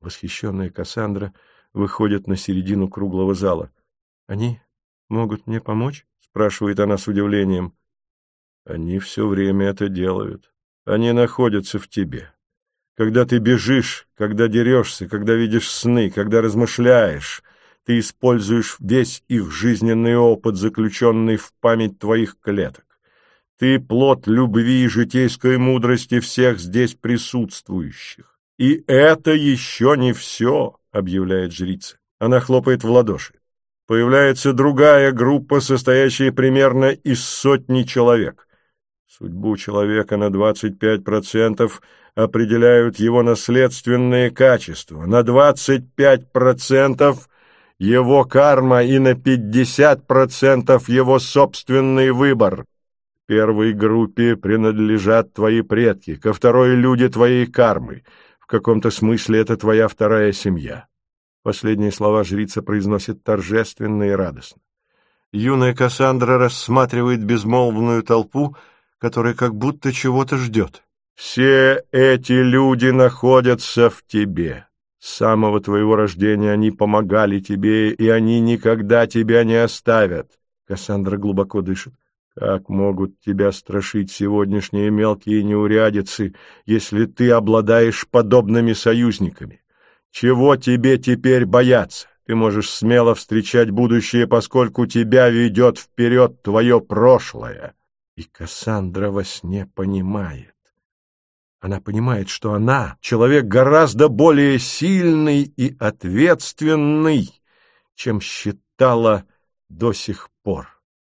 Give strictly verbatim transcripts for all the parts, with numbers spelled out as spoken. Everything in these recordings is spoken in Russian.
Восхищенная Кассандра выходит на середину круглого зала. «Они могут мне помочь?» — спрашивает она с удивлением. «Они все время это делают. Они находятся в тебе. Когда ты бежишь, когда дерешься, когда видишь сны, когда размышляешь, ты используешь весь их жизненный опыт, заключенный в память твоих клеток. Ты плод любви и житейской мудрости всех здесь присутствующих. И это еще не все», — объявляет жрица. Она хлопает в ладоши. Появляется другая группа, состоящая примерно из сотни человек. Судьбу человека на двадцать пять процентов определяют его наследственные качества, на двадцать пять процентов его карма и на пятьдесят процентов его собственный выбор. Первой группе принадлежат твои предки, ко второй — люди твоей кармы. В каком-то смысле это твоя вторая семья. Последние слова жрица произносит торжественно и радостно. Юная Кассандра рассматривает безмолвную толпу, которая как будто чего-то ждет. «Все эти люди находятся в тебе. С самого твоего рождения они помогали тебе, и они никогда тебя не оставят». Кассандра глубоко дышит. «Как могут тебя страшить сегодняшние мелкие неурядицы, если ты обладаешь подобными союзниками? Чего тебе теперь бояться? Ты можешь смело встречать будущее, поскольку тебя ведет вперед твое прошлое». И Кассандра во сне понимает. Она понимает, что она человек гораздо более сильный и ответственный, чем считала до сих пор.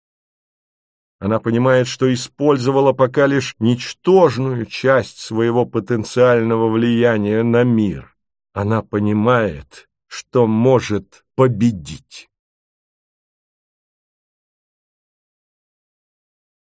Она понимает, что использовала пока лишь ничтожную часть своего потенциального влияния на мир. Она понимает, что может победить.